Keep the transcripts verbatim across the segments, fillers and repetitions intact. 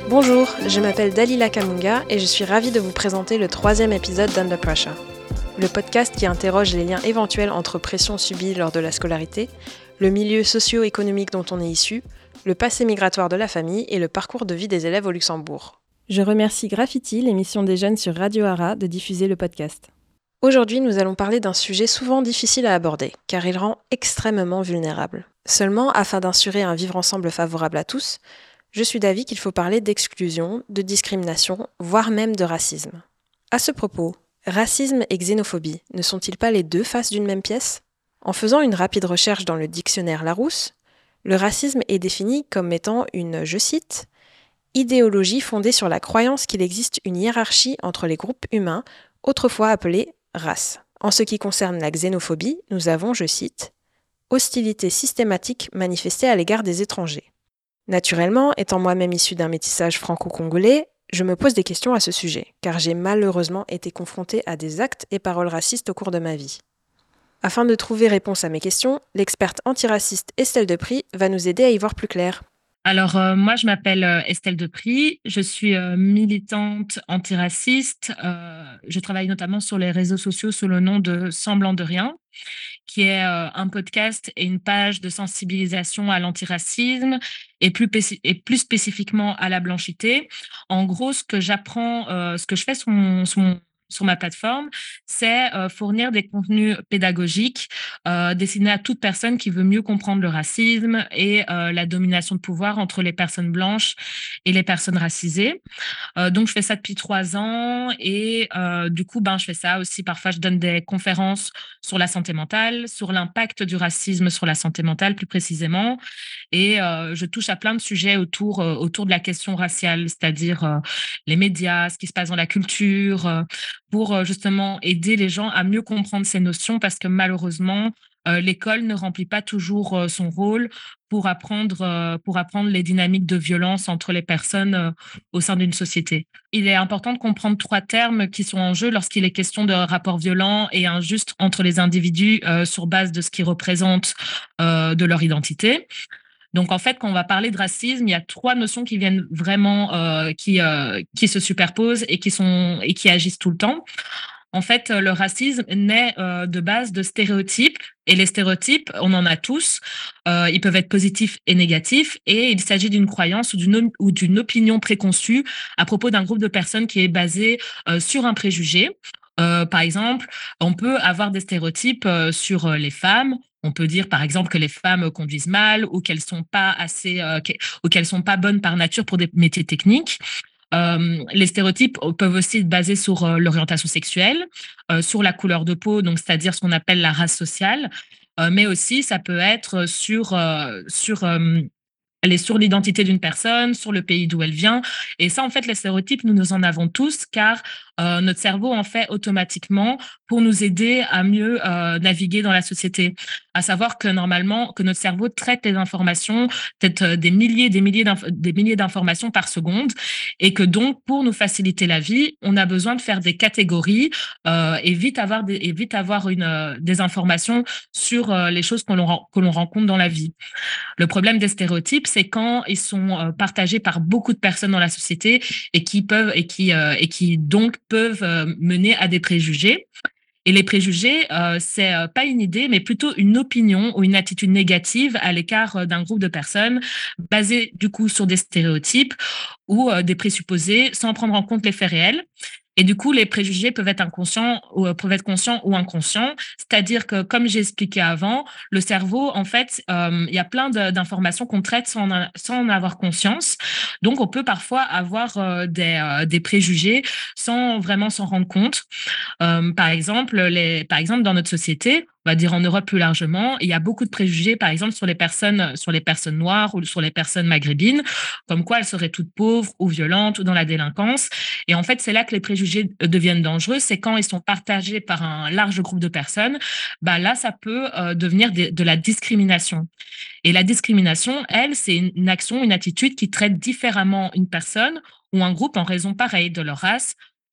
Bonjour, je m'appelle Dalila Kamunga et je suis ravie de vous présenter le troisième épisode d'Under Pressure, le podcast qui interroge les liens éventuels entre pression subie lors de la scolarité, le milieu socio-économique dont on est issu, le passé migratoire de la famille et le parcours de vie des élèves au Luxembourg. Je remercie Graffiti, l'émission des jeunes sur Radio Hara, de diffuser le podcast. Aujourd'hui, nous allons parler d'un sujet souvent difficile à aborder, car il rend extrêmement vulnérable. Seulement, afin d'insurer un vivre ensemble favorable à tous, je suis d'avis qu'il faut parler d'exclusion, de discrimination, voire même de racisme. À ce propos, racisme et xénophobie ne sont-ils pas les deux faces d'une même pièce ? En faisant une rapide recherche dans le dictionnaire Larousse, le racisme est défini comme étant une, je cite, « idéologie fondée sur la croyance qu'il existe une hiérarchie entre les groupes humains, autrefois appelés races. » En ce qui concerne la xénophobie, nous avons, je cite, « hostilité systématique manifestée à l'égard des étrangers ». Naturellement, étant moi-même issue d'un métissage franco-congolais, je me pose des questions à ce sujet, car j'ai malheureusement été confrontée à des actes et paroles racistes au cours de ma vie. Afin de trouver réponse à mes questions, l'experte antiraciste Estelle Depris va nous aider à y voir plus clair. Alors, euh, moi, je m'appelle euh, Estelle Depris, je suis euh, militante antiraciste. Euh, je travaille notamment sur les réseaux sociaux sous le nom de Semblant de rien, qui est euh, un podcast et une page de sensibilisation à l'antiracisme et plus, péci- et plus spécifiquement à la blanchité. En gros, ce que j'apprends, euh, ce que je fais sur mon, sur mon sur ma plateforme, c'est euh, fournir des contenus pédagogiques euh, destinés à toute personne qui veut mieux comprendre le racisme et euh, la domination de pouvoir entre les personnes blanches et les personnes racisées. Euh, donc, je fais ça depuis trois ans et euh, du coup, ben, je fais ça aussi. Parfois, je donne des conférences sur la santé mentale, sur l'impact du racisme sur la santé mentale plus précisément. Et euh, je touche à plein de sujets autour, euh, autour de la question raciale, c'est-à-dire euh, les médias, ce qui se passe dans la culture, euh, pour euh, justement aider les gens à mieux comprendre ces notions parce que malheureusement, euh, l'école ne remplit pas toujours euh, son rôle pour apprendre, euh, pour apprendre les dynamiques de violence entre les personnes euh, au sein d'une société. Il est important de comprendre trois termes qui sont en jeu lorsqu'il est question de rapports violents et injustes entre les individus euh, sur base de ce qu'ils représentent euh, de leur identité. Donc, en fait, quand on va parler de racisme, il y a trois notions qui viennent vraiment, euh, qui, euh, qui se superposent et qui, sont, et qui agissent tout le temps. En fait, le racisme naît euh, de base de stéréotypes. Et les stéréotypes, on en a tous. Euh, ils peuvent être positifs et négatifs. Et il s'agit d'une croyance ou d'une, ou d'une opinion préconçue à propos d'un groupe de personnes qui est basé euh, sur un préjugé. Euh, par exemple, on peut avoir des stéréotypes euh, sur les femmes. On peut dire, par exemple, que les femmes conduisent mal ou qu'elles sont pas assez, euh, ou qu'elles sont pas bonnes par nature pour des métiers techniques. Euh, les stéréotypes peuvent aussi être basés sur euh, l'orientation sexuelle, euh, sur la couleur de peau, donc c'est-à-dire ce qu'on appelle la race sociale, euh, mais aussi ça peut être sur euh, sur euh, elle est sur l'identité d'une personne, sur le pays d'où elle vient. Et ça, en fait, les stéréotypes, nous, nous en avons tous, car euh, notre cerveau en fait automatiquement pour nous aider à mieux euh, naviguer dans la société. À savoir que normalement, que notre cerveau traite les informations, peut-être des milliers, des milliers, d'inf- des milliers d'informations par seconde, et que donc, pour nous faciliter la vie, on a besoin de faire des catégories euh, et vite avoir des, et vite avoir une, euh, des informations sur euh, les choses que l'on, que l'on rencontre dans la vie. Le problème des stéréotypes, c'est quand ils sont euh, partagés par beaucoup de personnes dans la société et qui peuvent et qui euh, et qui donc peuvent euh, mener à des préjugés. Et les préjugés, euh, c'est euh, pas une idée, mais plutôt une opinion ou une attitude négative à l'écart euh, d'un groupe de personnes, basée du coup sur des stéréotypes ou euh, des présupposés, sans prendre en compte les faits réels. Et du coup, les préjugés peuvent être inconscients ou euh, peuvent être conscients ou inconscients. C'est-à-dire que, comme j'ai expliqué avant, le cerveau, en fait, euh, il y a plein de, d'informations qu'on traite sans en, sans en avoir conscience. Donc, on peut parfois avoir euh, des, euh, des préjugés sans vraiment s'en rendre compte. Euh, par exemple, les, par exemple, dans notre société, on va dire en Europe plus largement, il y a beaucoup de préjugés, par exemple, sur les personnes, sur les personnes noires ou sur les personnes maghrébines, comme quoi elles seraient toutes pauvres ou violentes ou dans la délinquance. Et en fait, c'est là que les préjugés deviennent dangereux. C'est quand ils sont partagés par un large groupe de personnes. Bah là, ça peut euh, devenir de, de la discrimination. Et la discrimination, elle, c'est une action, une attitude qui traite différemment une personne ou un groupe en raison pareille de leur race,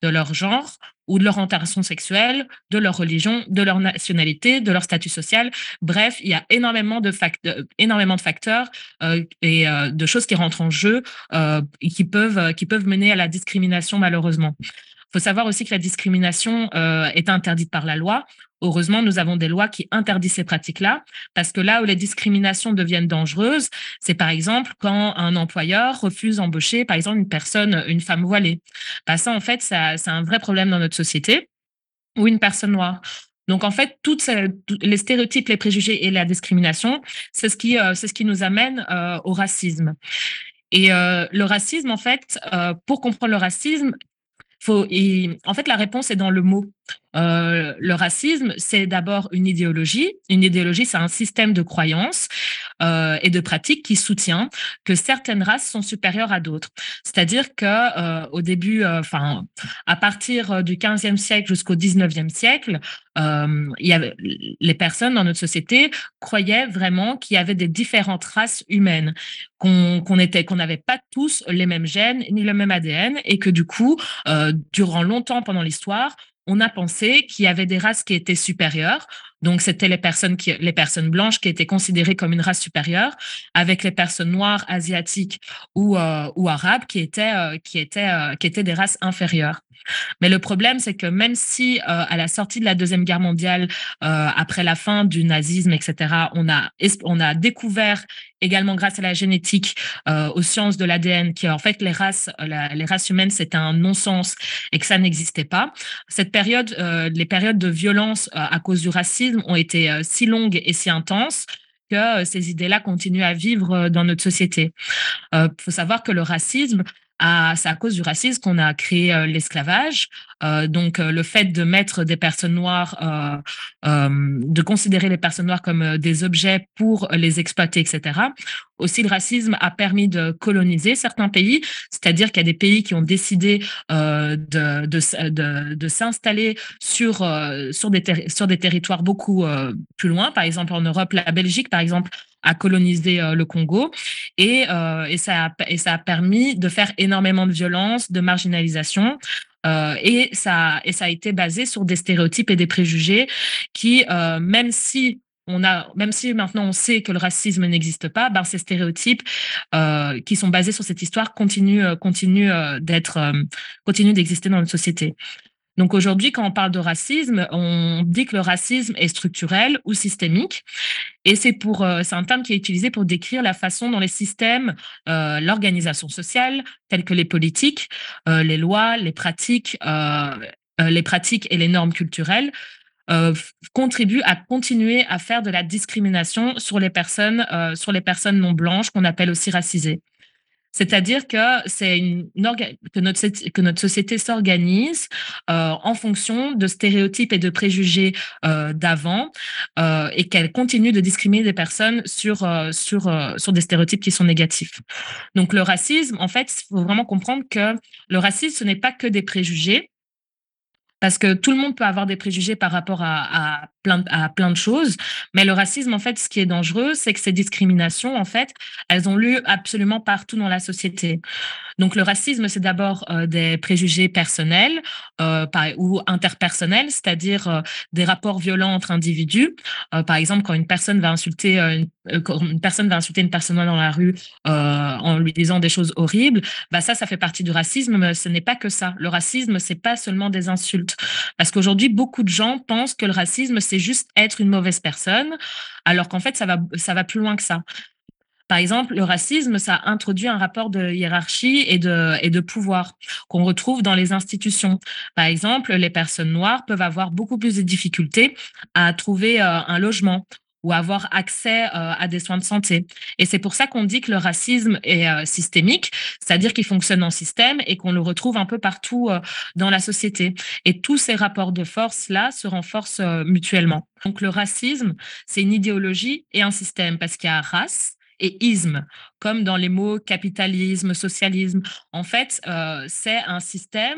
de leur genre ou de leur orientation sexuelle, de leur religion, de leur nationalité, de leur statut social. Bref, il y a énormément de, facteurs, énormément de facteurs euh, et euh, de choses qui rentrent en jeu euh, et qui peuvent, euh, qui peuvent mener à la discrimination, malheureusement. Il faut savoir aussi que la discrimination euh, est interdite par la loi. Heureusement, nous avons des lois qui interdisent ces pratiques-là, parce que là où les discriminations deviennent dangereuses, c'est par exemple quand un employeur refuse d'embaucher, par exemple, une personne, une femme voilée. Bah, ça, en fait, ça, c'est un vrai problème dans notre société, ou une personne noire. Donc, en fait, toutes ces, tous les stéréotypes, les préjugés et la discrimination, c'est ce qui, euh, c'est ce qui nous amène euh, au racisme. Et euh, le racisme, en fait, euh, pour comprendre le racisme, faut, et, en fait, la réponse est dans le mot. Euh, le racisme, c'est d'abord une idéologie. Une idéologie, c'est un système de croyances euh, et de pratiques qui soutient que certaines races sont supérieures à d'autres. C'est-à-dire que euh, au début, enfin, euh, à partir du quinzième siècle jusqu'au dix-neuvième siècle, euh, il y avait, les personnes dans notre société croyaient vraiment qu'il y avait des différentes races humaines, qu'on qu'on était, qu'on n'avait pas tous les mêmes gènes ni le même A D N, et que du coup, euh, durant longtemps pendant l'histoire, on a pensé qu'il y avait des races qui étaient supérieures. Donc, c'était les personnes, qui, les personnes blanches qui étaient considérées comme une race supérieure, avec les personnes noires, asiatiques ou, euh, ou arabes qui étaient, euh, qui, étaient, euh, qui étaient des races inférieures. Mais le problème, c'est que même si, euh, à la sortie de la Deuxième Guerre mondiale, euh, après la fin du nazisme, et cetera, on a, on a découvert également grâce à la génétique, euh, aux sciences de l'A D N, que en fait les races, la, les races humaines, c'était un non-sens et que ça n'existait pas. Cette période, euh, les périodes de violence euh, à cause du racisme ont été euh, si longues et si intenses que euh, ces idées-là continuent à vivre euh, dans notre société. Il euh, faut savoir que le racisme, à, c'est à cause du racisme qu'on a créé euh, l'esclavage. Euh, donc, euh, le fait de mettre des personnes noires, euh, euh, de considérer les personnes noires comme euh, des objets pour les exploiter, et cetera. Aussi, le racisme a permis de coloniser certains pays, c'est-à-dire qu'il y a des pays qui ont décidé euh, de, de, de, de s'installer sur, euh, sur, des terri- sur des territoires beaucoup euh, plus loin. Par exemple, en Europe, la Belgique, par exemple, a colonisé euh, le Congo et, euh, et, ça a, et ça a permis de faire énormément de violence, de marginalisation. Euh, et, ça, et ça a été basé sur des stéréotypes et des préjugés qui, euh, même si on a, même si maintenant on sait que le racisme n'existe pas, ben ces stéréotypes euh, qui sont basés sur cette histoire continuent, euh, continuent euh, d'être, euh, continuent d'exister dans notre société. Donc aujourd'hui, quand on parle de racisme, on dit que le racisme est structurel ou systémique. Et c'est pour, euh, c'est un terme qui est utilisé pour décrire la façon dont les systèmes, euh, l'organisation sociale, telles que les politiques, euh, les lois, les pratiques, euh, euh, les pratiques et les normes culturelles euh, contribuent à continuer à faire de la discrimination sur les personnes, euh, sur les personnes non blanches qu'on appelle aussi racisées. C'est-à-dire que c'est une orga- que notre que notre société s'organise euh, en fonction de stéréotypes et de préjugés euh, d'avant euh, et qu'elle continue de discriminer des personnes sur euh, sur euh, sur des stéréotypes qui sont négatifs. Donc le racisme, en fait, il faut vraiment comprendre que le racisme, ce n'est pas que des préjugés. Parce que tout le monde peut avoir des préjugés par rapport à, à, plein, de- à plein de choses. Mais le racisme, en fait, ce qui est dangereux, c'est que ces discriminations, en fait, elles ont lieu absolument partout dans la société. Donc, le racisme, c'est d'abord euh, des préjugés personnels euh, par, ou interpersonnels, c'est-à-dire euh, des rapports violents entre individus. Euh, par exemple, quand une personne va insulter euh, une, euh, quand une personne va insulter une personne dans la rue euh, en lui disant des choses horribles, bah ça, ça fait partie du racisme, mais ce n'est pas que ça. Le racisme, c'est pas seulement des insultes, parce qu'aujourd'hui, beaucoup de gens pensent que le racisme, c'est juste être une mauvaise personne, alors qu'en fait, ça va, ça va plus loin que ça. Par exemple, le racisme, ça introduit un rapport de hiérarchie et de, et de pouvoir qu'on retrouve dans les institutions. Par exemple, les personnes noires peuvent avoir beaucoup plus de difficultés à trouver euh, un logement ou avoir accès euh, à des soins de santé. Et c'est pour ça qu'on dit que le racisme est euh, systémique, c'est-à-dire qu'il fonctionne en système et qu'on le retrouve un peu partout euh, dans la société. Et tous ces rapports de force-là se renforcent euh, mutuellement. Donc le racisme, c'est une idéologie et un système parce qu'il y a race, et isme, comme dans les mots capitalisme, socialisme. En fait, euh, c'est un système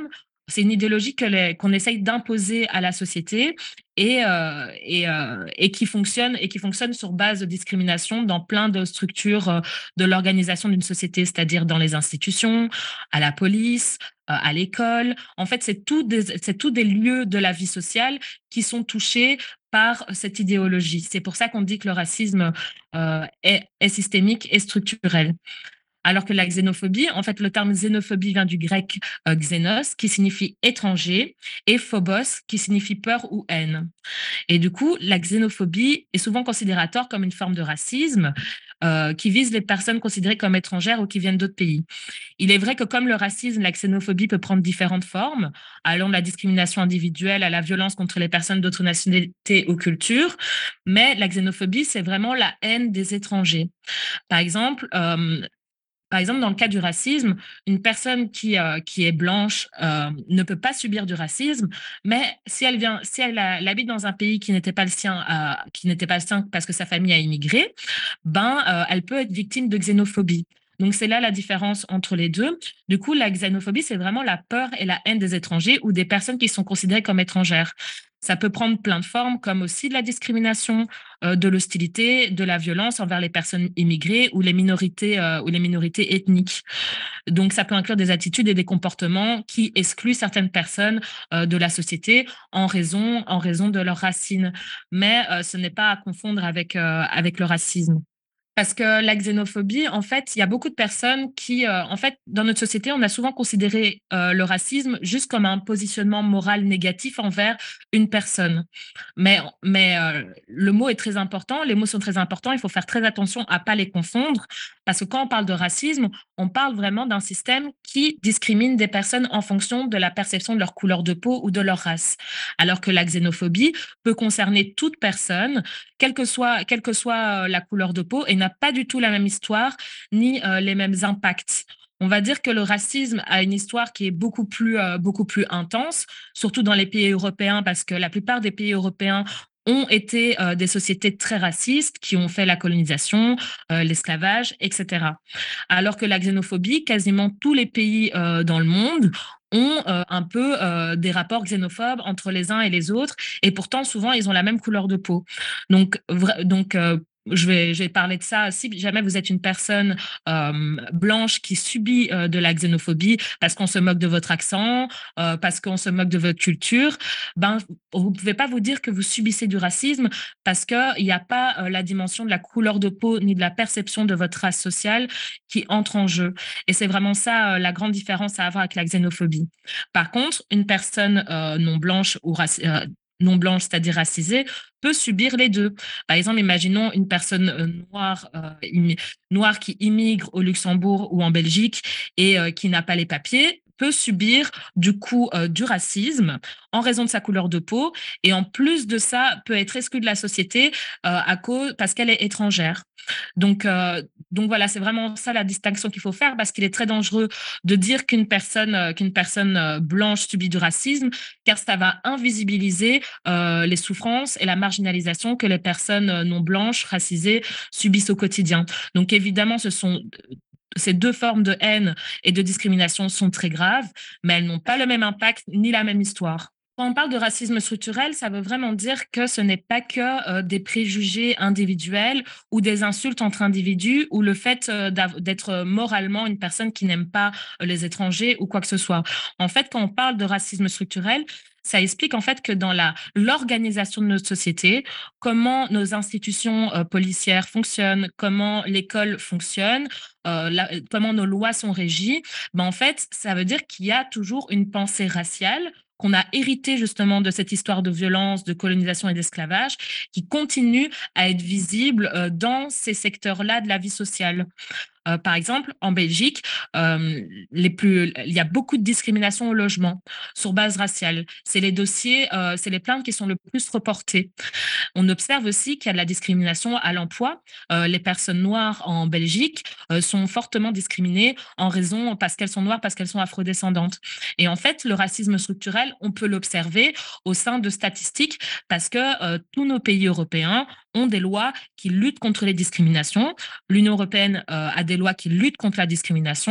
C'est une idéologie que les, qu'on essaye d'imposer à la société et, euh, et, euh, et, qui fonctionne, et qui fonctionne sur base de discrimination dans plein de structures euh, de l'organisation d'une société, c'est-à-dire dans les institutions, à la police, euh, à l'école. En fait, c'est tout des, c'est tout des lieux de la vie sociale qui sont touchés par cette idéologie. C'est pour ça qu'on dit que le racisme euh, est, est systémique et structurel. Alors que la xénophobie, en fait, le terme xénophobie vient du grec euh, xénos, qui signifie étranger, et phobos, qui signifie peur ou haine. Et du coup, la xénophobie est souvent considérée à tort comme une forme de racisme euh, qui vise les personnes considérées comme étrangères ou qui viennent d'autres pays. Il est vrai que comme le racisme, la xénophobie peut prendre différentes formes, allant de la discrimination individuelle à la violence contre les personnes d'autres nationalités ou cultures, mais la xénophobie, c'est vraiment la haine des étrangers. Par exemple, euh, par exemple, dans le cas du racisme, une personne qui, euh, qui est blanche euh, ne peut pas subir du racisme, mais si elle vient, si elle, a, elle habite dans un pays qui n'était pas le sien, euh, qui n'était pas le sien parce que sa famille a immigré, ben, euh, elle peut être victime de xénophobie. Donc, c'est là la différence entre les deux. Du coup, la xénophobie, c'est vraiment la peur et la haine des étrangers ou des personnes qui sont considérées comme étrangères. Ça peut prendre plein de formes, comme aussi de la discrimination, euh, de l'hostilité, de la violence envers les personnes immigrées ou les minorités, euh, ou les minorités ethniques. Donc, ça peut inclure des attitudes et des comportements qui excluent certaines personnes euh, de la société en raison, en raison de leurs racines. Mais euh, ce n'est pas à confondre avec, euh, avec le racisme. Parce que la xénophobie, en fait, il y a beaucoup de personnes qui, euh, en fait, dans notre société, on a souvent considéré euh, le racisme juste comme un positionnement moral négatif envers une personne. Mais, mais euh, le mot est très important, les mots sont très importants, il faut faire très attention à ne pas les confondre, parce que quand on parle de racisme, on parle vraiment d'un système qui discrimine des personnes en fonction de la perception de leur couleur de peau ou de leur race. Alors que la xénophobie peut concerner toute personne, quelle que soit, quelle que soit euh, la couleur de peau, et n'a pas du tout la même histoire ni euh, les mêmes impacts. On va dire que le racisme a une histoire qui est beaucoup plus, euh, beaucoup plus intense, surtout dans les pays européens, parce que la plupart des pays européens ont été euh, des sociétés très racistes qui ont fait la colonisation, euh, l'esclavage, et cetera. Alors que la xénophobie, quasiment tous les pays euh, dans le monde ont euh, un peu euh, des rapports xénophobes entre les uns et les autres, et pourtant souvent ils ont la même couleur de peau. Donc, vra- donc euh, je vais, je vais parler de ça. Si jamais vous êtes une personne euh, blanche qui subit euh, de la xénophobie parce qu'on se moque de votre accent, euh, parce qu'on se moque de votre culture, ben, vous ne pouvez pas vous dire que vous subissez du racisme parce qu'il n'y a pas euh, la dimension de la couleur de peau ni de la perception de votre race sociale qui entre en jeu. Et c'est vraiment ça euh, la grande différence à avoir avec la xénophobie. Par contre, une personne euh, non blanche ou raci- euh, non blanche, c'est-à-dire racisée, peut subir les deux. Par exemple, imaginons une personne euh, noire, euh, immi- noire qui immigre au Luxembourg ou en Belgique et euh, qui n'a pas les papiers peut subir du coup euh, du racisme en raison de sa couleur de peau et en plus de ça peut être exclue de la société euh, à cause parce qu'elle est étrangère. Donc, euh, donc voilà, c'est vraiment ça la distinction qu'il faut faire parce qu'il est très dangereux de dire qu'une personne, euh, qu'une personne euh, blanche subit du racisme car ça va invisibiliser euh, les souffrances et la marginalisation que les personnes euh, non blanches, racisées, subissent au quotidien. Donc évidemment, ce sont ces deux formes de haine et de discrimination sont très graves, mais elles n'ont pas le même impact ni la même histoire. Quand on parle de racisme structurel, ça veut vraiment dire que ce n'est pas que euh, des préjugés individuels ou des insultes entre individus ou le fait euh, d'être moralement une personne qui n'aime pas euh, les étrangers ou quoi que ce soit. En fait, quand on parle de racisme structurel, ça explique en fait que dans la l'organisation de notre société, comment nos institutions euh, policières fonctionnent, comment l'école fonctionne, euh, la, comment nos lois sont régies, ben en fait, ça veut dire qu'il y a toujours une pensée raciale qu'on a hérité justement de cette histoire de violence, de colonisation et d'esclavage, qui continue à être visible euh, dans ces secteurs-là de la vie sociale. Euh, par exemple, en Belgique, euh, les plus, il y a beaucoup de discrimination au logement sur base raciale. C'est les dossiers, euh, c'est les plaintes qui sont le plus reportées. On observe aussi qu'il y a de la discrimination à l'emploi. Euh, les personnes noires en Belgique euh, sont fortement discriminées en raison parce qu'elles sont noires, parce qu'elles sont afrodescendantes. Et en fait, le racisme structurel, on peut l'observer au sein de statistiques parce que euh, tous nos pays européens ont des lois qui luttent contre les discriminations. L'Union européenne euh, a des lois qui luttent contre la discrimination.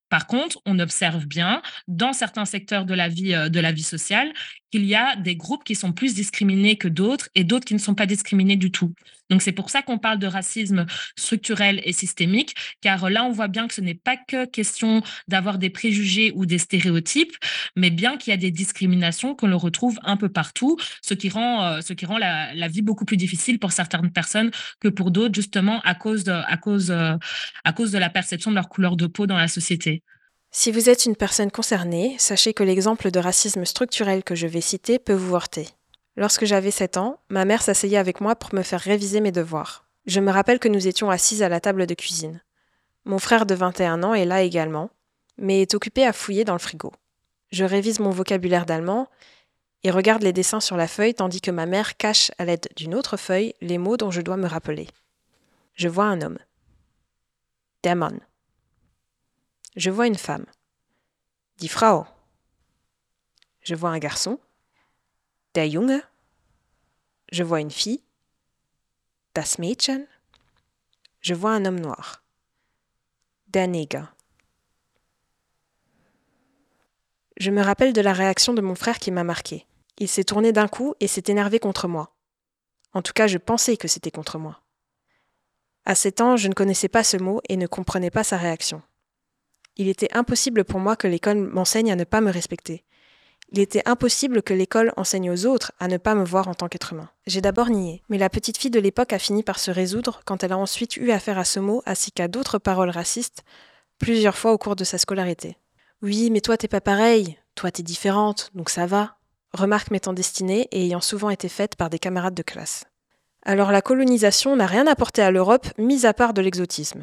Par contre, on observe bien, dans certains secteurs de la vie, euh, de la vie sociale, qu'il y a des groupes qui sont plus discriminés que d'autres et d'autres qui ne sont pas discriminés du tout. Donc, c'est pour ça qu'on parle de racisme structurel et systémique, car là, on voit bien que ce n'est pas que question d'avoir des préjugés ou des stéréotypes, mais bien qu'il y a des discriminations que l'on retrouve un peu partout, ce qui rend, euh, ce qui rend la, la vie beaucoup plus difficile pour certaines personnes que pour d'autres, justement à cause de, à cause, euh, à cause de la perception de leur couleur de peau dans la société. Si vous êtes une personne concernée, sachez que l'exemple de racisme structurel que je vais citer peut vous heurter. Lorsque j'avais sept ans, ma mère s'asseyait avec moi pour me faire réviser mes devoirs. Je me rappelle que nous étions assises à la table de cuisine. Mon frère de vingt et un ans est là également, mais est occupé à fouiller dans le frigo. Je révise mon vocabulaire d'allemand et regarde les dessins sur la feuille tandis que ma mère cache à l'aide d'une autre feuille les mots dont je dois me rappeler. Je vois un homme. Der Mann. Je vois une femme. Die Frau. Je vois un garçon. Der Junge. Je vois une fille. Das Mädchen. Je vois un homme noir. Der Neger. Je me rappelle de la réaction de mon frère qui m'a marquée. Il s'est tourné d'un coup et s'est énervé contre moi. En tout cas, je pensais que c'était contre moi. À sept ans, je ne connaissais pas ce mot et ne comprenais pas sa réaction. Il était impossible pour moi que l'école m'enseigne à ne pas me respecter. Il était impossible que l'école enseigne aux autres à ne pas me voir en tant qu'être humain. J'ai d'abord nié, mais la petite fille de l'époque a fini par se résoudre quand elle a ensuite eu affaire à ce mot ainsi qu'à d'autres paroles racistes plusieurs fois au cours de sa scolarité. « Oui, mais toi t'es pas pareil, toi t'es différente, donc ça va », remarque m'étant destinée et ayant souvent été faite par des camarades de classe. Alors la colonisation n'a rien apporté à l'Europe, mis à part de l'exotisme.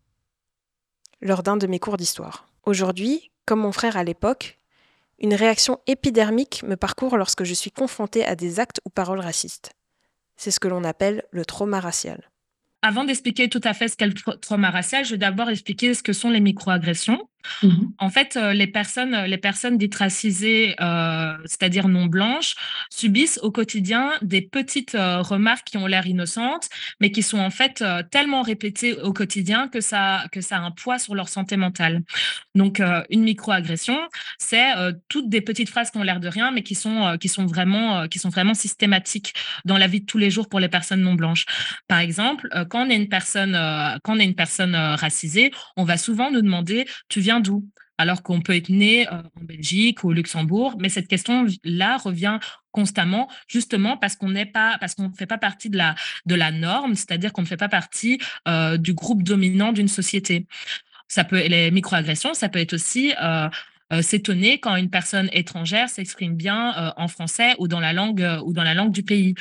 Lors d'un de mes cours d'histoire. Aujourd'hui, comme mon frère à l'époque, une réaction épidermique me parcourt lorsque je suis confrontée à des actes ou paroles racistes. C'est ce que l'on appelle le trauma racial. Avant d'expliquer tout à fait ce qu'est le tra- trauma racial, je vais d'abord expliquer ce que sont les microagressions. Mhm. En fait, euh, les personnes, les personnes dites racisées, euh, c'est-à-dire non blanches, subissent au quotidien des petites euh, remarques qui ont l'air innocentes, mais qui sont en fait euh, tellement répétées au quotidien que ça, que ça a un poids sur leur santé mentale. Donc, euh, une microagression, c'est euh, toutes des petites phrases qui ont l'air de rien, mais qui sont, euh, qui sont vraiment, euh, qui sont vraiment systématiques dans la vie de tous les jours pour les personnes non blanches. Par exemple, euh, quand on est une personne, euh, quand on est une personne euh, racisée, on va souvent nous demander « tu viens d'où ?» alors qu'on peut être né euh, en Belgique ou au Luxembourg, mais cette question-là revient constamment, justement parce qu'on n'est pas, parce qu'on ne fait pas partie de la, de la norme, c'est-à-dire qu'on ne fait pas partie euh, du groupe dominant d'une société. Ça peut, les microagressions, ça peut être aussi euh, euh, s'étonner quand une personne étrangère s'exprime bien euh, en français ou dans la langue euh, ou dans la langue du pays.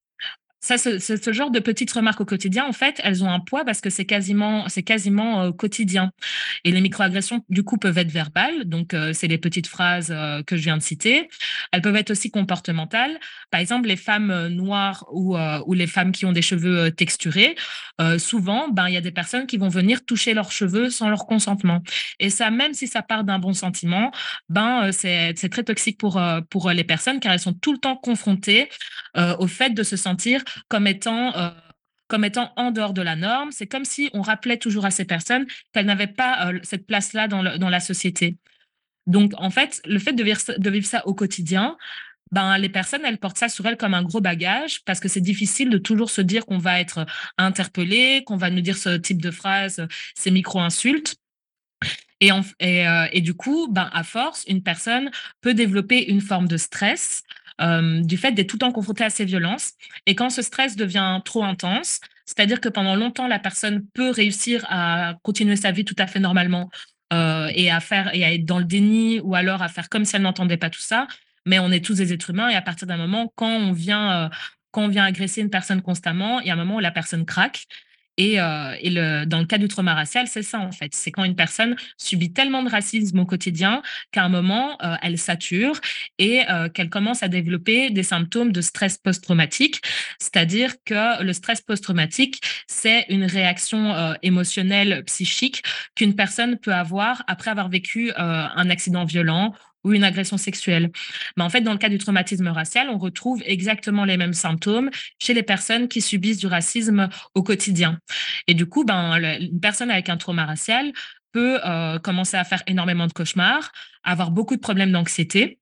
Ça, ce, ce, ce genre de petites remarques au quotidien, en fait, elles ont un poids parce que c'est quasiment, c'est quasiment euh, quotidien. Et les microagressions, du coup, peuvent être verbales. Donc, euh, c'est les petites phrases euh, que je viens de citer. Elles peuvent être aussi comportementales. Par exemple, les femmes euh, noires ou, euh, ou les femmes qui ont des cheveux euh, texturés, euh, souvent, ben, il y a des personnes qui vont venir toucher leurs cheveux sans leur consentement. Et ça, même si ça part d'un bon sentiment, ben, euh, c'est, c'est très toxique pour, euh, pour les personnes car elles sont tout le temps confrontées euh, au fait de se sentir comme étant, euh, comme étant en dehors de la norme. C'est comme si on rappelait toujours à ces personnes qu'elles n'avaient pas euh, cette place-là dans, le, dans la société. Donc, en fait, le fait de vivre, de vivre ça au quotidien, ben, les personnes, elles portent ça sur elles comme un gros bagage parce que c'est difficile de toujours se dire qu'on va être interpellé, qu'on va nous dire ce type de phrase, ces micro-insultes. Et, en, et, euh, et du coup, ben, à force, une personne peut développer une forme de stress euh, du fait d'être tout le temps confrontée à ces violences. Et quand ce stress devient trop intense, c'est-à-dire que pendant longtemps, la personne peut réussir à continuer sa vie tout à fait normalement euh, et à faire et à être dans le déni ou alors à faire comme si elle n'entendait pas tout ça. Mais on est tous des êtres humains et à partir d'un moment, quand on vient, euh, quand on vient agresser une personne constamment, il y a un moment où la personne craque. Et, euh, et le, dans le cas du trauma racial, c'est ça en fait. C'est quand une personne subit tellement de racisme au quotidien qu'à un moment, euh, elle sature et euh, qu'elle commence à développer des symptômes de stress post-traumatique. C'est-à-dire que le stress post-traumatique, c'est une réaction euh, émotionnelle, psychique qu'une personne peut avoir après avoir vécu euh, un accident violent ou une agression sexuelle. Mais en fait, dans le cas du traumatisme racial, on retrouve exactement les mêmes symptômes chez les personnes qui subissent du racisme au quotidien. Et du coup, ben, une personne avec un trauma racial peut euh, commencer à faire énormément de cauchemars, avoir beaucoup de problèmes d'anxiété,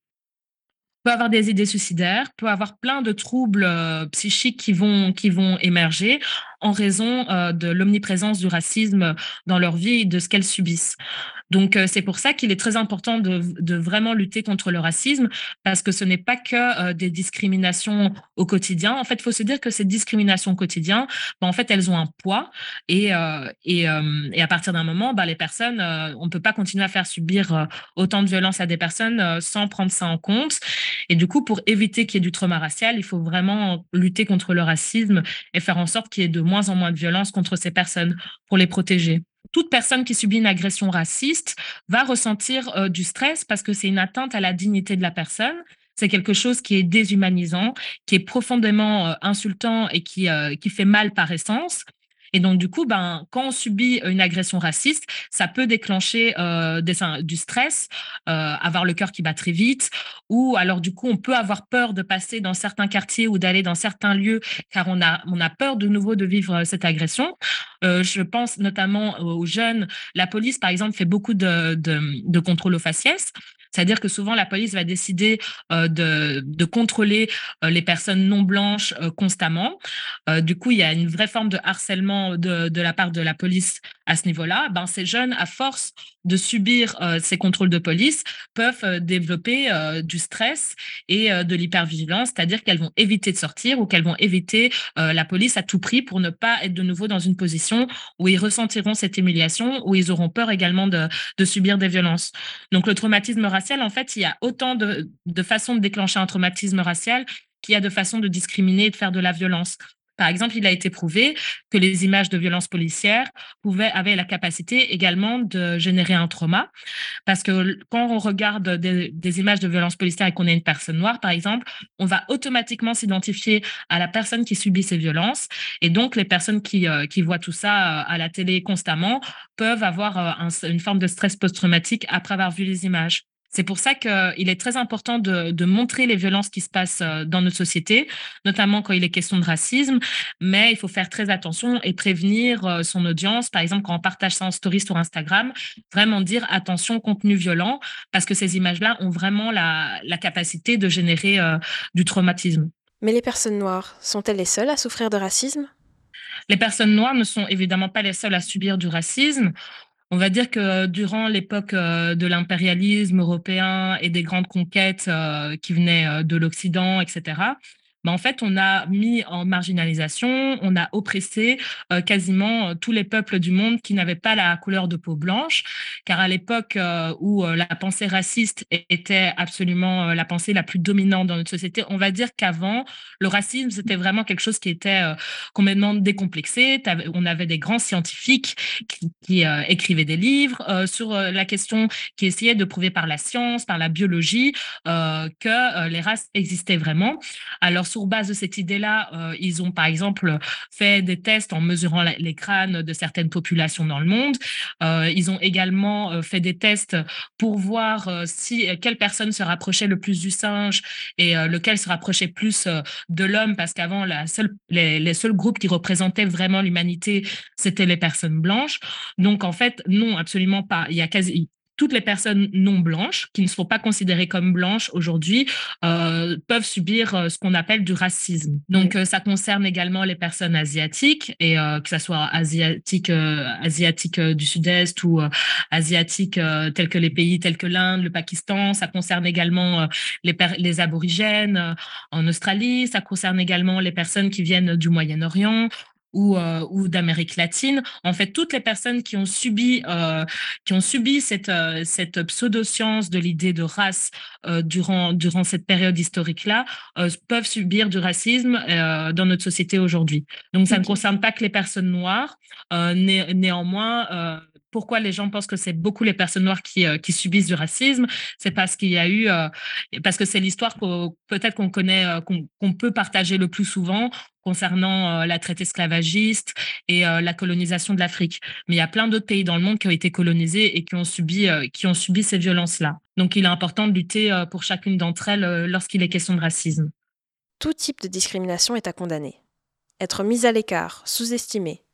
peut avoir des idées suicidaires, peut avoir plein de troubles euh, psychiques qui vont, qui vont émerger en raison euh, de l'omniprésence du racisme dans leur vie et de ce qu'elles subissent. Donc, euh, c'est pour ça qu'il est très important de, de vraiment lutter contre le racisme, parce que ce n'est pas que euh, des discriminations au quotidien. En fait, il faut se dire que ces discriminations au quotidien, ben, en fait, elles ont un poids. Et, euh, et, euh, et à partir d'un moment, ben, les personnes, euh, on ne peut pas continuer à faire subir euh, autant de violence à des personnes euh, sans prendre ça en compte. Et du coup, pour éviter qu'il y ait du trauma racial, il faut vraiment lutter contre le racisme et faire en sorte qu'il y ait de moins en moins de violence contre ces personnes pour les protéger. Toute personne qui subit une agression raciste va ressentir euh, du stress parce que c'est une atteinte à la dignité de la personne. C'est quelque chose qui est déshumanisant, qui est profondément euh, insultant et qui, euh, qui fait mal par essence. Et donc, du coup, ben, quand on subit une agression raciste, ça peut déclencher euh, des, du stress, euh, avoir le cœur qui bat très vite, ou alors, du coup, on peut avoir peur de passer dans certains quartiers ou d'aller dans certains lieux car on a, on a peur de nouveau de vivre cette agression. Euh, je pense notamment aux jeunes. La police, par exemple, fait beaucoup de, de, de contrôles aux faciès. C'est-à-dire que souvent, la police va décider euh, de, de contrôler euh, les personnes non blanches euh, constamment. Euh, du coup, il y a une vraie forme de harcèlement de, de la part de la police à ce niveau-là. Ben, ces jeunes, à force de subir euh, ces contrôles de police, peuvent euh, développer euh, du stress et euh, de l'hypervigilance, c'est-à-dire qu'elles vont éviter de sortir ou qu'elles vont éviter euh, la police à tout prix pour ne pas être de nouveau dans une position où ils ressentiront cette humiliation, où ils auront peur également de, de subir des violences. Donc, le traumatisme racial, en fait, il y a autant de, de façons de déclencher un traumatisme racial qu'il y a de façons de discriminer et de faire de la violence. Par exemple, il a été prouvé que les images de violences policières pouvaient, avaient la capacité également de générer un trauma. Parce que quand on regarde des, des images de violences policières et qu'on est une personne noire, par exemple, on va automatiquement s'identifier à la personne qui subit ces violences. Et donc, les personnes qui, euh, qui voient tout ça euh, à la télé constamment peuvent avoir euh, un, une forme de stress post-traumatique après avoir vu les images. C'est pour ça qu'il est très important de, de montrer les violences qui se passent euh, dans notre société, notamment quand il est question de racisme, mais il faut faire très attention et prévenir euh, son audience. Par exemple, quand on partage ça en story sur Instagram, vraiment dire attention, contenu violent, parce que ces images-là ont vraiment la, la capacité de générer euh, du traumatisme. Mais les personnes noires, sont-elles les seules à souffrir de racisme ? Les personnes noires ne sont évidemment pas les seules à subir du racisme. On va dire que durant l'époque euh, de l'impérialisme européen et des grandes conquêtes euh, qui venaient euh, de l'Occident, et cetera, ben en fait, on a mis en marginalisation, on a oppressé euh, quasiment euh, tous les peuples du monde qui n'avaient pas la couleur de peau blanche, car à l'époque euh, où euh, la pensée raciste était absolument euh, la pensée la plus dominante dans notre société, on va dire qu'avant, le racisme, c'était vraiment quelque chose qui était euh, complètement décomplexé. On avait des grands scientifiques qui, qui euh, écrivaient des livres euh, sur euh, la question, qui essayaient de prouver par la science, par la biologie, euh, que euh, les races existaient vraiment. Alors, sur base de cette idée-là, euh, ils ont, par exemple, fait des tests en mesurant la, les crânes de certaines populations dans le monde. Euh, ils ont également euh, fait des tests pour voir euh, si quelle personne se rapprochait le plus du singe et euh, lequel se rapprochait plus euh, de l'homme, parce qu'avant, la seule, les, les seuls groupes qui représentaient vraiment l'humanité, c'était les personnes blanches. Donc, en fait, non, absolument pas. Il y a quasi toutes les personnes non blanches, qui ne sont pas considérées comme blanches aujourd'hui, euh, peuvent subir euh, ce qu'on appelle du racisme. Donc, euh, ça concerne également les personnes asiatiques, et euh, que ce soit asiatiques euh, asiatique, euh, du Sud-Est ou euh, asiatiques euh, tels que les pays tels que l'Inde, le Pakistan. Ça concerne également euh, les, les aborigènes euh, en Australie. Ça concerne également les personnes qui viennent du Moyen-Orient ou, euh, ou d'Amérique latine. En fait, toutes les personnes qui ont subi, euh, qui ont subi cette, euh, cette pseudo-science de l'idée de race euh, durant, durant cette période historique-là euh, peuvent subir du racisme euh, dans notre société aujourd'hui. Donc, ça okay. ne concerne pas que les personnes noires. Euh, né- néanmoins, euh, pourquoi les gens pensent que c'est beaucoup les personnes noires qui, euh, qui subissent du racisme? C'est parce qu'il y a eu, euh, parce que c'est l'histoire qu'on, peut-être qu'on connaît, euh, qu'on, qu'on peut partager le plus souvent concernant euh, la traite esclavagiste et euh, la colonisation de l'Afrique. Mais il y a plein d'autres pays dans le monde qui ont été colonisés et qui ont subi, euh, qui ont subi ces violences-là. Donc, il est important de lutter euh, pour chacune d'entre elles euh, lorsqu'il est question de racisme. Tout type de discrimination est à condamner. Être mis à l'écart, sous-estimé,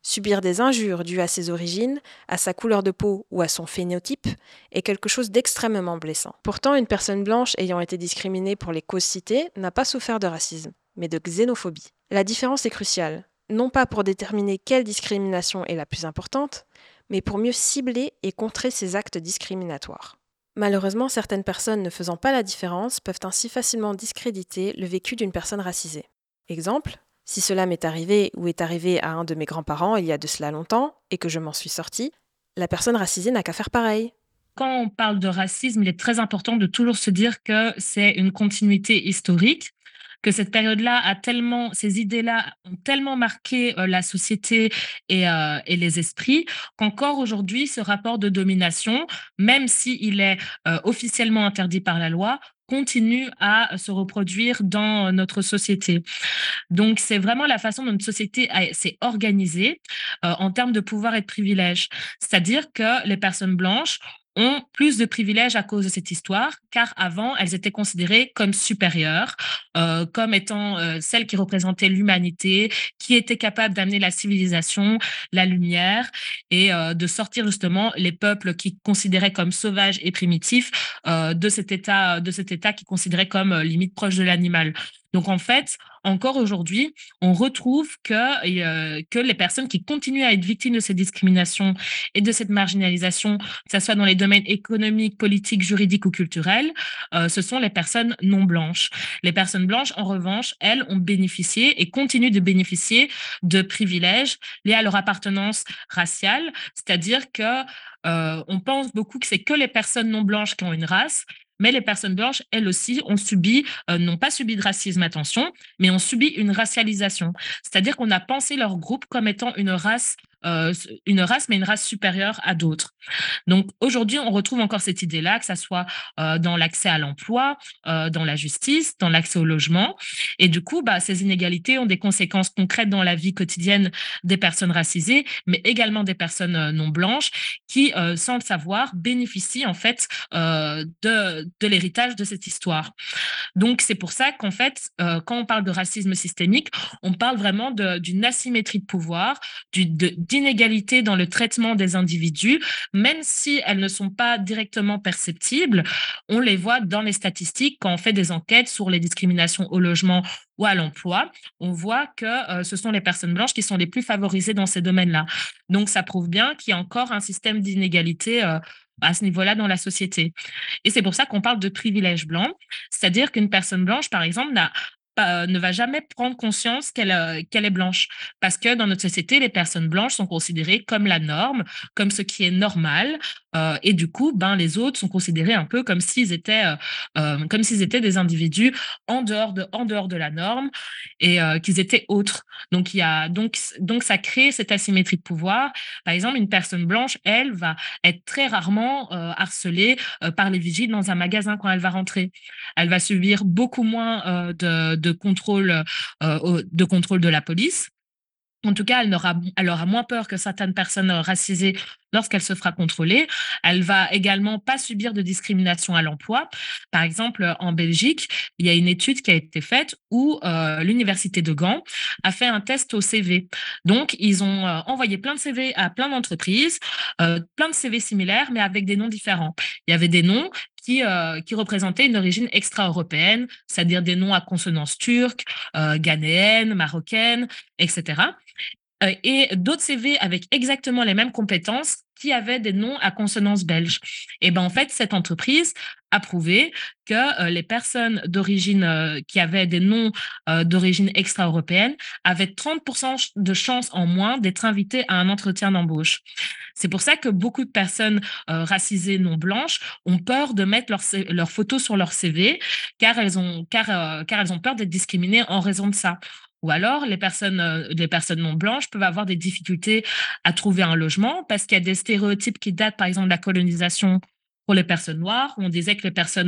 Subir des injures dues à ses origines, à sa couleur de peau ou à son phénotype est quelque chose d'extrêmement blessant. Pourtant, une personne blanche ayant été discriminée pour les causes citées n'a pas souffert de racisme, mais de xénophobie. La différence est cruciale, non pas pour déterminer quelle discrimination est la plus importante, mais pour mieux cibler et contrer ces actes discriminatoires. Malheureusement, certaines personnes ne faisant pas la différence peuvent ainsi facilement discréditer le vécu d'une personne racisée. Exemple, si cela m'est arrivé ou est arrivé à un de mes grands-parents il y a de cela longtemps et que je m'en suis sortie, la personne racisée n'a qu'à faire pareil. Quand on parle de racisme, il est très important de toujours se dire que c'est une continuité historique, que cette période-là a tellement, ces idées-là ont tellement marqué euh, la société et, euh, et les esprits qu'encore aujourd'hui, ce rapport de domination, même s'il est euh, officiellement interdit par la loi, continue à se reproduire dans notre société. Donc, c'est vraiment la façon dont notre société a- s'est organisée euh, en termes de pouvoir et de privilèges. C'est-à-dire que les personnes blanches ont plus de privilèges à cause de cette histoire, car avant, elles étaient considérées comme supérieures, euh, comme étant euh, celles qui représentaient l'humanité, qui étaient capables d'amener la civilisation, la lumière, et euh, de sortir justement les peuples qui considéraient comme sauvages et primitifs euh, de cet état, de cet état qui considérait comme euh, limite proche de l'animal. Donc en fait, encore aujourd'hui, on retrouve que, euh, que les personnes qui continuent à être victimes de ces discriminations et de cette marginalisation, que ce soit dans les domaines économiques, politiques, juridiques ou culturels, euh, ce sont les personnes non blanches. Les personnes blanches, en revanche, elles ont bénéficié et continuent de bénéficier de privilèges liés à leur appartenance raciale, c'est-à-dire que euh, on pense beaucoup que c'est que les personnes non blanches qui ont une race, mais les personnes blanches, elles aussi, ont subi, euh, n'ont pas subi de racisme, attention, mais ont subi une racialisation. C'est-à-dire qu'on a pensé leur groupe comme étant une race, euh, une race, mais une race supérieure à d'autres. Donc aujourd'hui, on retrouve encore cette idée-là, que ça soit euh, dans l'accès à l'emploi, euh, dans la justice, dans l'accès au logement. Et du coup, bah, ces inégalités ont des conséquences concrètes dans la vie quotidienne des personnes racisées, mais également des personnes euh, non blanches qui, euh, sans le savoir, bénéficient en fait euh, de, de l'héritage de cette histoire. Donc, c'est pour ça qu'en fait, euh, quand on parle de racisme systémique, on parle vraiment de, d'une asymétrie de pouvoir, du, de, d'inégalité dans le traitement des individus, même si elles ne sont pas directement perceptibles. On les voit dans les statistiques quand on fait des enquêtes sur les discriminations au logement ou à l'emploi. On voit que euh, ce sont les personnes blanches qui sont les plus favorisées dans ces domaines-là. Donc, ça prouve bien qu'il y a encore un système d'inégalité euh, à ce niveau-là dans la société. Et c'est pour ça qu'on parle de privilège blanc, c'est-à-dire qu'une personne blanche, par exemple, n'a pas- ne va jamais prendre conscience qu'elle euh, qu'elle est blanche. Parce que dans notre société, les personnes blanches sont considérées comme la norme, comme ce qui est normal. Euh, et du coup, ben, les autres sont considérés un peu comme s'ils étaient, euh, euh, comme s'ils étaient des individus en dehors de, en dehors de la norme et euh, qu'ils étaient autres. Donc, il y a, donc, donc, ça crée cette asymétrie de pouvoir. Par exemple, une personne blanche, elle, va être très rarement euh, harcelée euh, par les vigiles dans un magasin quand elle va rentrer. Elle va subir beaucoup moins euh, de, de, contrôle, euh, de contrôle de la police. En tout cas, elle aura, elle aura moins peur que certaines personnes racisées lorsqu'elle se fera contrôler. Elle va également pas subir de discrimination à l'emploi. Par exemple, en Belgique, il y a une étude qui a été faite où euh, l'université de Gand a fait un test au C V. Donc, ils ont euh, envoyé plein de C V à plein d'entreprises, euh, plein de C V similaires, mais avec des noms différents. Il y avait des noms qui, euh, qui représentaient une origine extra-européenne, c'est-à-dire des noms à consonance turque, euh, ghanéenne, marocaine, et cetera. Euh, et d'autres C V avec exactement les mêmes compétences qui avaient des noms à consonance belge. Et ben en fait, cette entreprise a prouvé que euh, les personnes d'origine euh, qui avaient des noms euh, d'origine extra-européenne avaient trente pour cent de chances en moins d'être invitées à un entretien d'embauche. C'est pour ça que beaucoup de personnes euh, racisées non blanches ont peur de mettre leur, leur photo sur leur C V car elles ont, car, euh, car elles ont peur d'être discriminées en raison de ça. Ou alors, les personnes, euh, les personnes non blanches peuvent avoir des difficultés à trouver un logement parce qu'il y a des stéréotypes qui datent, par exemple, de la colonisation pour les personnes noires. On disait que les personnes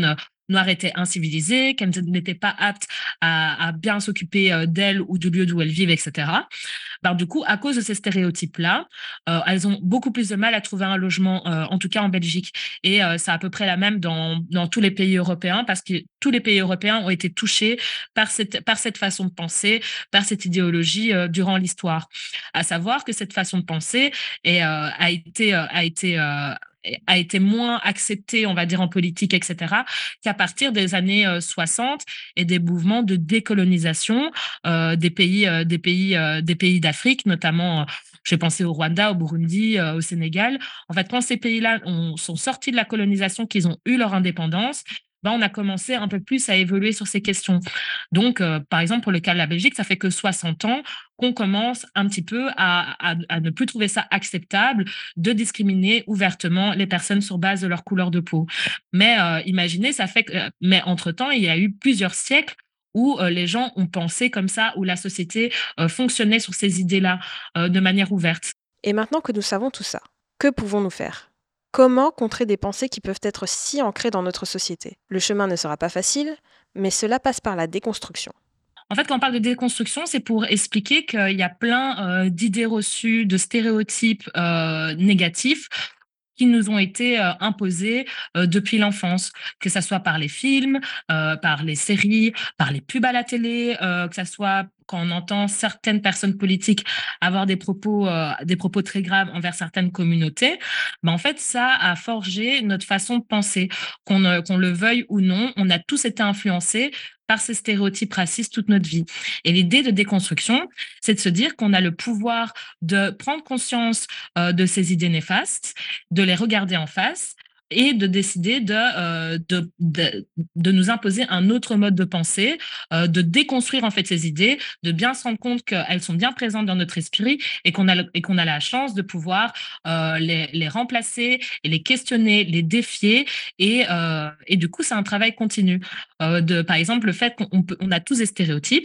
noires étaient incivilisées, qu'elles n'étaient pas aptes à, à bien s'occuper euh, d'elles ou du lieu d'où elles vivent, et cetera. Ben, du coup, à cause de ces stéréotypes-là, euh, elles ont beaucoup plus de mal à trouver un logement, euh, en tout cas en Belgique. Et euh, c'est à peu près la même dans, dans tous les pays européens, parce que tous les pays européens ont été touchés par cette, par cette façon de penser, par cette idéologie euh, durant l'histoire. À savoir que cette façon de penser est, euh, a été, euh, a été euh, a été moins acceptée, on va dire, en politique, et cetera, qu'à partir des années euh, soixante et des mouvements de décolonisation euh, des pays, euh, des pays, euh, des pays d'Afrique, notamment, euh, j'ai pensé au Rwanda, au Burundi, euh, au Sénégal. En fait, quand ces pays-là ont, sont sortis de la colonisation, qu'ils ont eu leur indépendance, ben, on a commencé un peu plus à évoluer sur ces questions. Donc, euh, par exemple, pour le cas de la Belgique, ça fait que soixante ans qu'on commence un petit peu à, à, à ne plus trouver ça acceptable de discriminer ouvertement les personnes sur base de leur couleur de peau. Mais euh, imaginez, ça fait que, euh, mais entre-temps, il y a eu plusieurs siècles où euh, les gens ont pensé comme ça, où la société euh, fonctionnait sur ces idées-là euh, de manière ouverte. Et maintenant que nous savons tout ça, que pouvons-nous faire? Comment contrer des pensées qui peuvent être si ancrées dans notre société? Le chemin ne sera pas facile, mais cela passe par la déconstruction. En fait, quand on parle de déconstruction, c'est pour expliquer qu'il y a plein euh, d'idées reçues, de stéréotypes euh, négatifs qui nous ont été euh, imposés euh, depuis l'enfance, que ça soit par les films, euh, par les séries, par les pubs à la télé, euh, que ça soit quand on entend certaines personnes politiques avoir des propos, euh, des propos très graves envers certaines communautés. Ben, en fait, ça a forgé notre façon de penser, qu'on euh, qu'on le veuille ou non. On a tous été influencés par ces stéréotypes racistes toute notre vie. Et l'idée de déconstruction, c'est de se dire qu'on a le pouvoir de prendre conscience euh, de ces idées néfastes, de les regarder en face et de décider de, euh, de, de, de nous imposer un autre mode de pensée, euh, de déconstruire en fait ces idées, de bien se rendre compte qu'elles sont bien présentes dans notre esprit et qu'on a, et qu'on a la chance de pouvoir euh, les, les remplacer et les questionner, les défier. Et, euh, et du coup, c'est un travail continu. Euh, de, par exemple, le fait qu'on peut, on a tous des stéréotypes,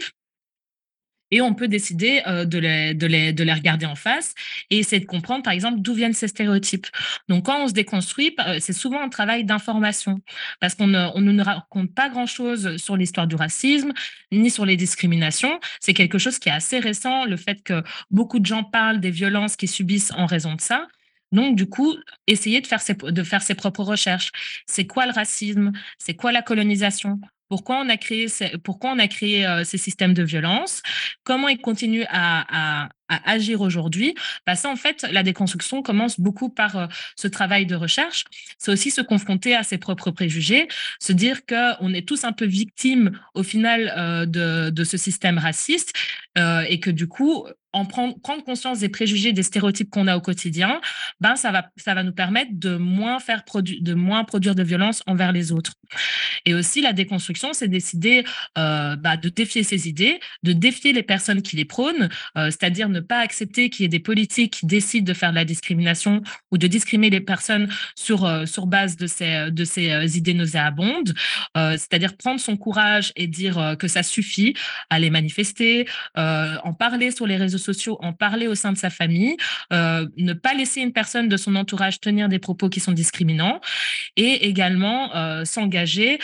et on peut décider euh, de, les, de, les, de les regarder en face et essayer de comprendre, par exemple, d'où viennent ces stéréotypes. Donc, quand on se déconstruit, c'est souvent un travail d'information parce qu'on ne, on ne raconte pas grand-chose sur l'histoire du racisme ni sur les discriminations. C'est quelque chose qui est assez récent, le fait que beaucoup de gens parlent des violences qu'ils subissent en raison de ça. Donc, du coup, essayer de faire ses, de faire ses propres recherches. C'est quoi le racisme? C'est quoi la colonisation? Pourquoi on a créé, ces, pourquoi on a créé euh, ces systèmes de violence? Comment ils continuent à, à, à agir aujourd'hui? Bah ça, en fait, la déconstruction commence beaucoup par euh, ce travail de recherche. C'est aussi se confronter à ses propres préjugés, se dire qu'on est tous un peu victimes, au final, euh, de, de ce système raciste euh, et que, du coup, en prendre, prendre conscience des préjugés, des stéréotypes qu'on a au quotidien, ben ça va, ça va nous permettre de moins faire produ- de moins produire de violence envers les autres. Et aussi, la déconstruction, c'est décider euh, bah, de défier ces idées, de défier les personnes qui les prônent, euh, c'est-à-dire ne pas accepter qu'il y ait des politiques qui décident de faire de la discrimination ou de discriminer les personnes sur, euh, sur base de ces, de ces euh, idées nauséabondes, euh, c'est-à-dire prendre son courage et dire euh, que ça suffit, aller manifester, euh, en parler sur les réseaux sociaux, en parler au sein de sa famille, euh, ne pas laisser une personne de son entourage tenir des propos qui sont discriminants et également euh, s'engager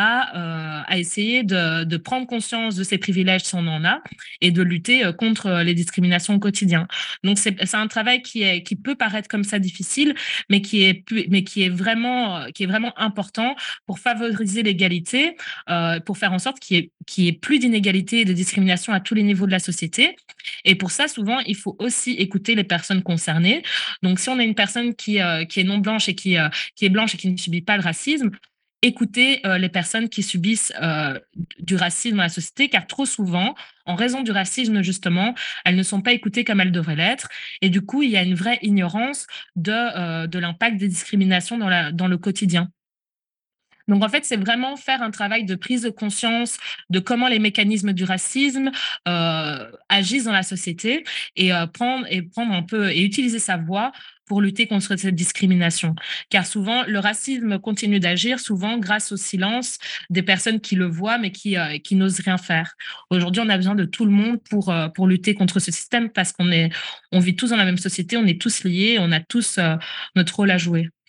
à, euh, à essayer de, de prendre conscience de ses privilèges si on en a et de lutter euh, contre les discriminations au quotidien. Donc c'est, c'est un travail qui, est, qui peut paraître comme ça difficile, mais qui est, mais qui est, vraiment, qui est vraiment important pour favoriser l'égalité, euh, pour faire en sorte qu'il y ait, qu'il y ait plus d'inégalité et de discrimination à tous les niveaux de la société. Et pour ça, souvent, il faut aussi écouter les personnes concernées. Donc si on a une personne qui, euh, qui est non blanche et qui, euh, qui est blanche et qui ne subit pas le racisme, écouter euh, les personnes qui subissent euh, du racisme dans la société, car trop souvent, en raison du racisme justement, elles ne sont pas écoutées comme elles devraient l'être. Et du coup, il y a une vraie ignorance de, euh, de l'impact des discriminations dans, la, dans le quotidien. Donc, en fait, c'est vraiment faire un travail de prise de conscience de comment les mécanismes du racisme euh, agissent dans la société et, euh, prendre, et prendre un peu et utiliser sa voix pour lutter contre cette discrimination. Car souvent, le racisme continue d'agir, souvent grâce au silence des personnes qui le voient, mais qui, euh, qui n'osent rien faire. Aujourd'hui, on a besoin de tout le monde pour, euh, pour lutter contre ce système parce qu'on est, on vit tous dans la même société, on est tous liés, on a tous euh, notre rôle à jouer.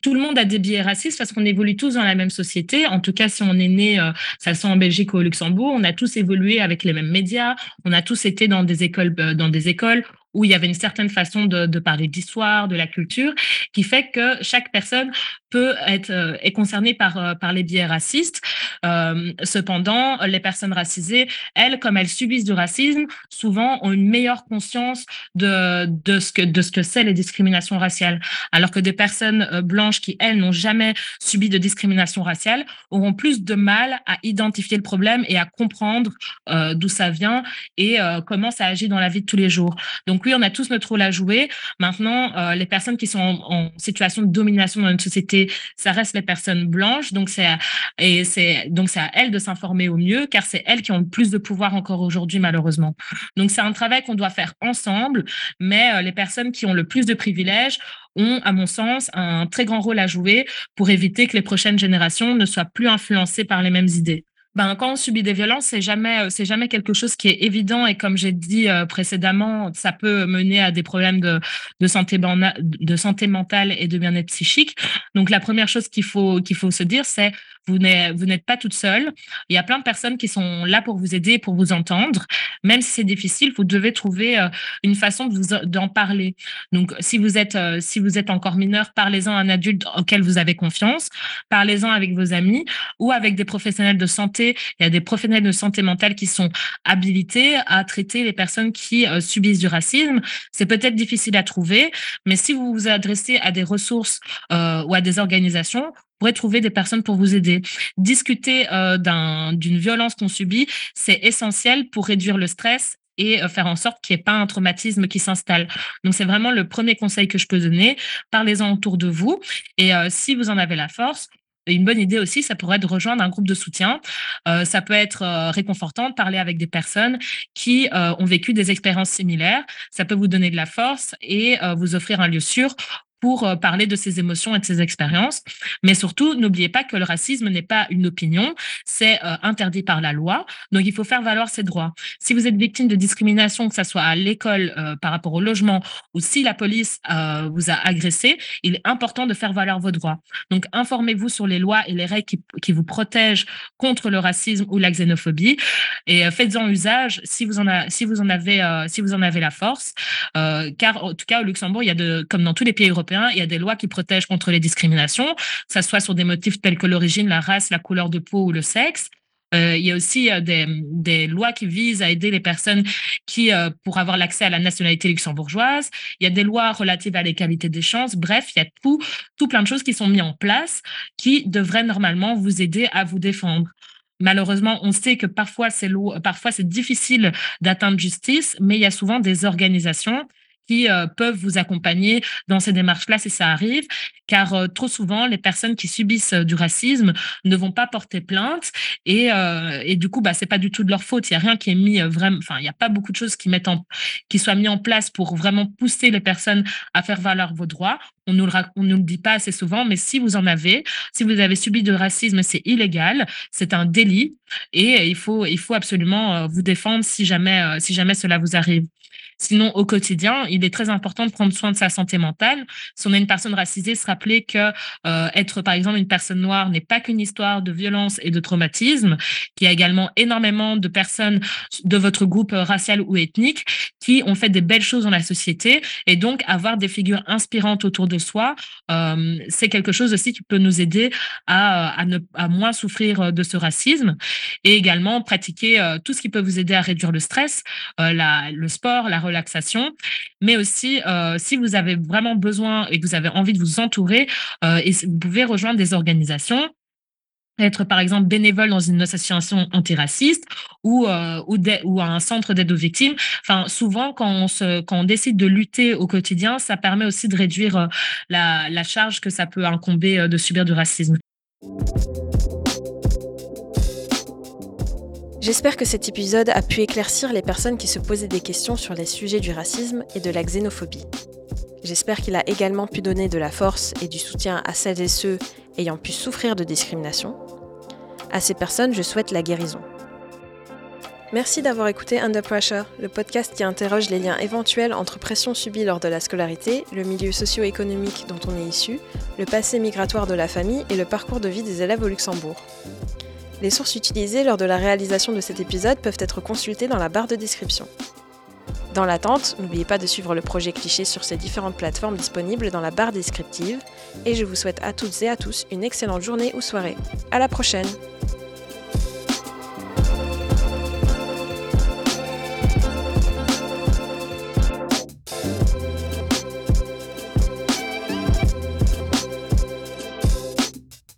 tout le monde a des biais racistes parce qu'on évolue tous dans la même société. En tout cas, si on est né, euh, ça soit en Belgique ou au Luxembourg, on a tous évolué avec les mêmes médias, on a tous été dans des écoles, euh, dans des écoles où il y avait une certaine façon de, de parler d'histoire, de la culture, qui fait que chaque personne peut être euh, est concernée par euh, par les biais racistes. Euh, cependant, les personnes racisées, elles, comme elles subissent du racisme, souvent ont une meilleure conscience de de ce que de ce que c'est les discriminations raciales, alors que des personnes euh, blanches qui elles n'ont jamais subi de discrimination raciale auront plus de mal à identifier le problème et à comprendre euh, d'où ça vient et euh, comment ça agit dans la vie de tous les jours. Donc oui, on a tous notre rôle à jouer. Maintenant, euh, les personnes qui sont en, en situation de domination dans une société, ça reste les personnes blanches. Donc c'est à, et c'est donc c'est à elles de s'informer au mieux, car c'est elles qui ont le plus de pouvoir encore aujourd'hui, malheureusement. Donc c'est un travail qu'on doit faire ensemble, mais euh, les personnes qui ont le plus de privilèges ont, à mon sens, un très grand rôle à jouer pour éviter que les prochaines générations ne soient plus influencées par les mêmes idées. Ben, quand on subit des violences, c'est jamais, c'est jamais quelque chose qui est évident et comme j'ai dit euh, précédemment, ça peut mener à des problèmes de, de santé bana- de santé mentale et de bien-être psychique. Donc la première chose qu'il faut qu'il faut se dire, c'est vous n'êtes vous n'êtes pas toute seule. Il y a plein de personnes qui sont là pour vous aider, pour vous entendre. Même si c'est difficile, vous devez trouver euh, une façon de vous, d'en parler. Donc si vous êtes euh, si vous êtes encore mineur, parlez-en à un adulte auquel vous avez confiance. Parlez-en avec vos amis ou avec des professionnels de santé. Il y a des professionnels de santé mentale qui sont habilités à traiter les personnes qui euh, subissent du racisme. C'est peut-être difficile à trouver, mais si vous vous adressez à des ressources euh, ou à des organisations, vous pourrez trouver des personnes pour vous aider. Discuter euh, d'un, d'une violence qu'on subit, c'est essentiel pour réduire le stress et euh, faire en sorte qu'il n'y ait pas un traumatisme qui s'installe. Donc, c'est vraiment le premier conseil que je peux donner. Parlez-en autour de vous. Et euh, si vous en avez la force, une bonne idée aussi, ça pourrait être de rejoindre un groupe de soutien. Euh, ça peut être euh, réconfortant de parler avec des personnes qui euh, ont vécu des expériences similaires. Ça peut vous donner de la force et euh, vous offrir un lieu sûr pour euh, parler de ses émotions et de ses expériences. Mais surtout, n'oubliez pas que le racisme n'est pas une opinion, c'est euh, interdit par la loi. Donc, il faut faire valoir ses droits. Si vous êtes victime de discrimination, que ce soit à l'école, euh, par rapport au logement, ou si la police euh, vous a agressé, il est important de faire valoir vos droits. Donc, informez-vous sur les lois et les règles qui, qui vous protègent contre le racisme ou la xénophobie et euh, faites-en usage si vous en, a, si vous en, avez, euh, si vous en avez la force. Euh, car, en tout cas, au Luxembourg, il y a de, comme dans tous les pays européens, il y a des lois qui protègent contre les discriminations, que ce soit sur des motifs tels que l'origine, la race, la couleur de peau ou le sexe. Euh, il y a aussi euh, des, des lois qui visent à aider les personnes qui, euh, pour avoir l'accès à la nationalité luxembourgeoise. Il y a des lois relatives à l'égalité des chances. Bref, il y a tout, tout plein de choses qui sont mises en place qui devraient normalement vous aider à vous défendre. Malheureusement, on sait que parfois c'est, lo- parfois c'est difficile d'atteindre justice, mais il y a souvent des organisations qui euh, peuvent vous accompagner dans ces démarches-là si ça arrive, car euh, trop souvent, les personnes qui subissent euh, du racisme ne vont pas porter plainte et, euh, et du coup, bah, c'est pas du tout de leur faute. Il y a rien qui est mis euh, vraiment, enfin, il y a pas beaucoup de choses qui mettent en, qui soient mis en place pour vraiment pousser les personnes à faire valoir vos droits. On nous le, rac- on nous le dit pas assez souvent, mais si vous en avez, si vous avez subi de racisme, c'est illégal, c'est un délit et il faut, il faut absolument euh, vous défendre si jamais, euh, si jamais cela vous arrive. Sinon, au quotidien, il est très important de prendre soin de sa santé mentale. Si on est une personne racisée, se rappeler que euh, être, par exemple, une personne noire n'est pas qu'une histoire de violence et de traumatisme, qu'il y a également énormément de personnes de votre groupe racial ou ethnique qui ont fait des belles choses dans la société. Et donc, avoir des figures inspirantes autour de soi, euh, c'est quelque chose aussi qui peut nous aider à, à, ne, à moins souffrir de ce racisme. Et également, pratiquer euh, tout ce qui peut vous aider à réduire le stress, euh, la, le sport, la relaxation, mais aussi euh, si vous avez vraiment besoin et que vous avez envie de vous entourer, euh, et vous pouvez rejoindre des organisations, être par exemple bénévole dans une association antiraciste ou euh, ou, ou à un centre d'aide aux victimes. Enfin, souvent quand on se quand on décide de lutter au quotidien, ça permet aussi de réduire euh, la la charge que ça peut incomber euh, de subir du racisme. J'espère que cet épisode a pu éclaircir les personnes qui se posaient des questions sur les sujets du racisme et de la xénophobie. J'espère qu'il a également pu donner de la force et du soutien à celles et ceux ayant pu souffrir de discrimination. À ces personnes, je souhaite la guérison. Merci d'avoir écouté Under Pressure, le podcast qui interroge les liens éventuels entre pression subie lors de la scolarité, le milieu socio-économique dont on est issu, le passé migratoire de la famille et le parcours de vie des élèves au Luxembourg. Les sources utilisées lors de la réalisation de cet épisode peuvent être consultées dans la barre de description. Dans l'attente, n'oubliez pas de suivre le projet Cliché sur ces différentes plateformes disponibles dans la barre descriptive, et je vous souhaite à toutes et à tous une excellente journée ou soirée. À la prochaine!